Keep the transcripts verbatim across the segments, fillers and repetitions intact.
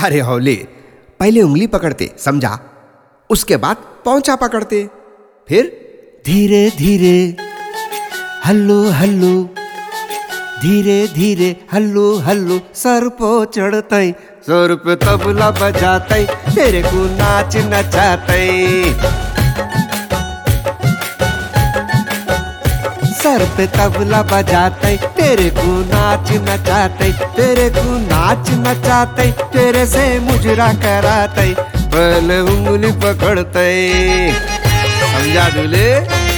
अरे हौले, पहले उंगली पकड़ते, समझा? उसके बाद पौंचा पकड़ते, फिर धीरे धीरे हल्लू हल्लू, धीरे धीरे हल्लू हल्लू, सर पो चढ़ते, सर पे तबला बजाते, तेरे को नाच नचाते। सर पे तबला बजाते, तेरे को नाच नचाते, तेरे को नाच नचाते, तेरे से मुजरा कराते, पहले उंगली पकड़ते, समझा दूल्हे?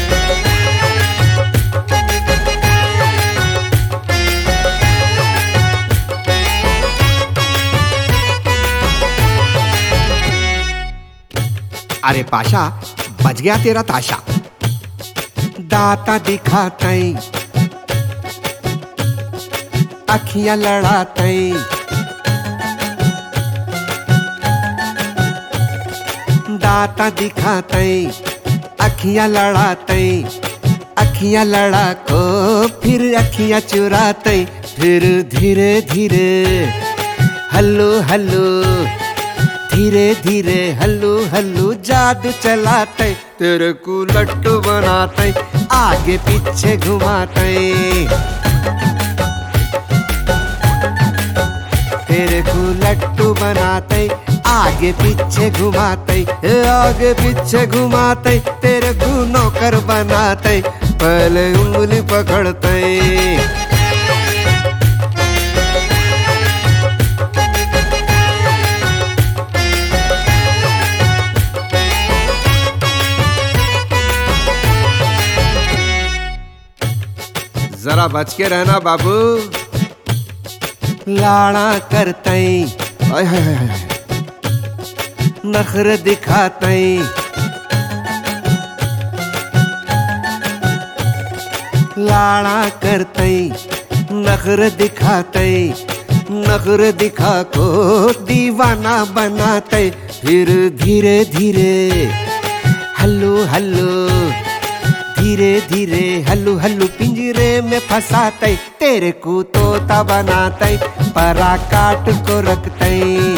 अरे पाशा, बज गया तेरा ताशा। दाता दिखाते, अखियां लड़ाते, दाता दिखाते, अखियां लड़ाते, अखियां लड़ा को फिर अखियां चुराते, फिर धीरे धीरे हल्लू हल्लू, धीरे धीरे हल्लू हल्लू, जादू चलाते, तेरे को लट्टू बनाते, आगे पीछे घुमाते, तेरे को लट्टू बनाते, आगे पीछे घुमाते, आगे पीछे घुमाते, तेरे को नौकर बनाते, पहले उंगली पकड़ते। जरा बच के रहना बाबू। लाड़ा करते, नखरे दिखाते, लाड़ा करते, नखरे दिखाते, नखरे दिखा को दीवाना बनाते, फिर धीरे धीरे हल्लू हल्लू, धीरे धीरे हल्लू हल्लू, पिंजरे में फंसाते, तेरे को तोता बनाते, परा काट को रखते,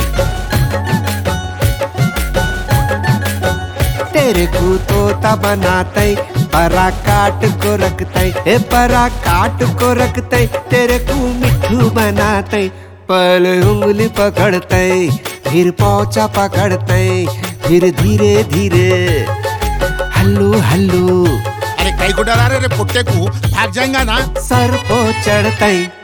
तेरे को तोता बनाते, परा काट को रखते, ए परा काट को रखते, तेरे को मिठू बनाते, पहले उंगली पकड़ते, फिर पौचा पकड़ते, फिर धीरे धीरे हल्लू हल्लू। अरे कई को डरा रहे रे पुट्टे को, भाग जाएगा ना। सर पो चढ़ते,